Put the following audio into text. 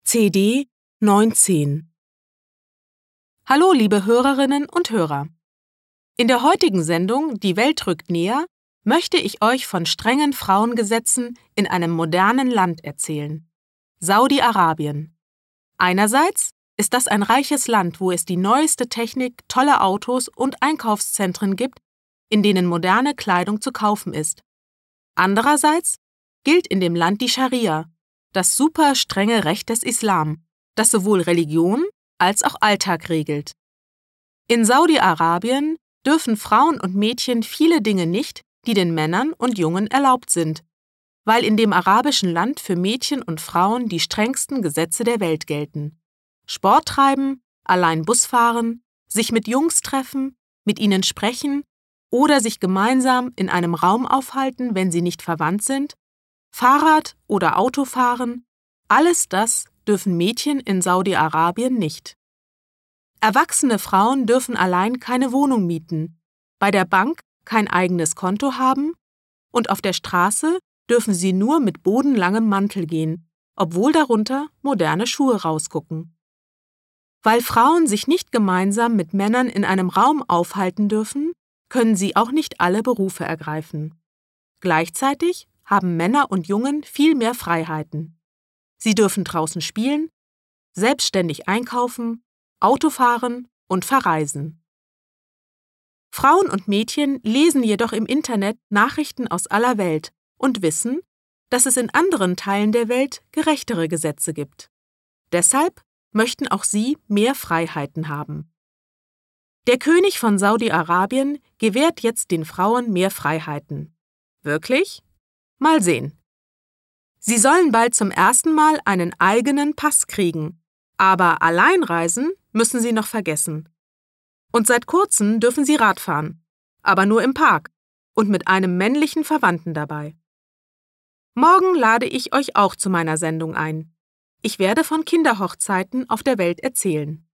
CD 19. Hallo, liebe Hörerinnen und Hörer. In der heutigen Sendung Die Welt rückt näher möchte ich euch von strengen Frauengesetzen in einem modernen Land erzählen: Saudi-Arabien. Einerseits ist das ein reiches Land, wo es die neueste Technik, tolle Autos und Einkaufszentren gibt, in denen moderne Kleidung zu kaufen ist. Andererseits gilt in dem Land die Scharia, das super strenge Recht des Islam, das sowohl Religion als auch Alltag regelt. In Saudi-Arabien dürfen Frauen und Mädchen viele Dinge nicht, die den Männern und Jungen erlaubt sind, weil in dem arabischen Land für Mädchen und Frauen die strengsten Gesetze der Welt gelten. Sport treiben, allein Bus fahren, sich mit Jungs treffen, mit ihnen sprechen oder sich gemeinsam in einem Raum aufhalten, wenn sie nicht verwandt sind, Fahrrad oder Auto fahren, alles das dürfen Mädchen in Saudi-Arabien nicht. Erwachsene Frauen dürfen allein keine Wohnung mieten, bei der Bank kein eigenes Konto haben und auf der Straße dürfen sie nur mit bodenlangem Mantel gehen, obwohl darunter moderne Schuhe rausgucken. Weil Frauen sich nicht gemeinsam mit Männern in einem Raum aufhalten dürfen, können sie auch nicht alle Berufe ergreifen. Gleichzeitig haben Männer und Jungen viel mehr Freiheiten. Sie dürfen draußen spielen, selbstständig einkaufen, Auto fahren und verreisen. Frauen und Mädchen lesen jedoch im Internet Nachrichten aus aller Welt und wissen, dass es in anderen Teilen der Welt gerechtere Gesetze gibt. Deshalb möchten auch sie mehr Freiheiten haben. Der König von Saudi-Arabien gewährt jetzt den Frauen mehr Freiheiten. Wirklich? Mal sehen. Sie sollen bald zum ersten Mal einen eigenen Pass kriegen, aber allein reisen müssen sie noch vergessen. Und seit kurzem dürfen sie Rad fahren, aber nur im Park und mit einem männlichen Verwandten dabei. Morgen lade ich euch auch zu meiner Sendung ein. Ich werde von Kinderhochzeiten auf der Welt erzählen.